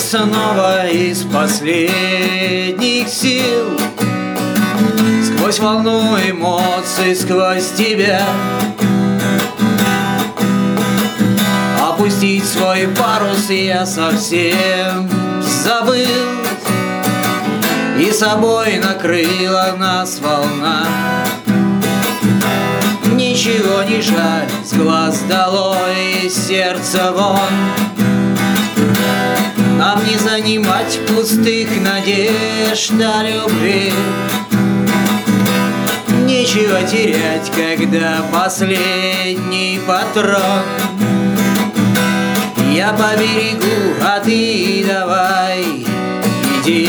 снова из последних сил, сквозь волну эмоций, сквозь тебя опустить свой парус я совсем забыл, и собой накрыла нас волна. Ничего не жаль, с глаз долой, из сердца вон. Нам не занимать пустых надежд о любви. Нечего терять, когда последний патрон. Я поберегу, а ты давай иди.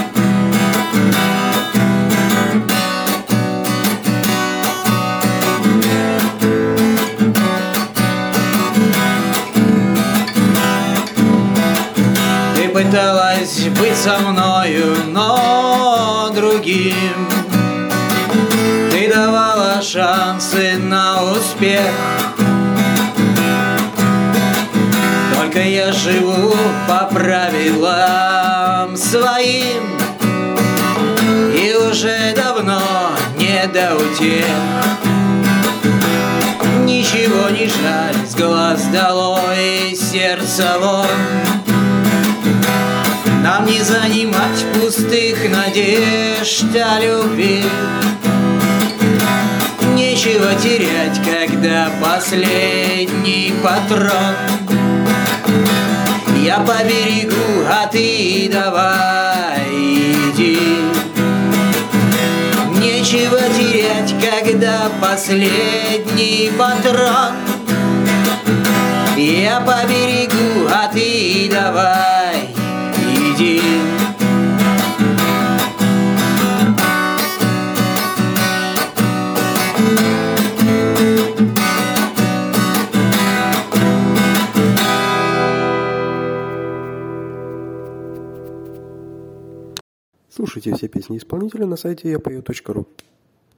Ты пыталась быть со мною, но другим. Ты давала шансы на успех. Только я живу по правилам своим, и уже давно не до утех. Ничего не жаль, с глаз долой, из сердца вон. Нам не занимать пустых надежд о любви. Нечего терять, когда последний патрон. Я поберегу, а ты давай иди. Нечего терять, когда последний патрон. Я поберегу, а ты давай иди. Слушайте все песни исполнителя на сайте yapою.ru.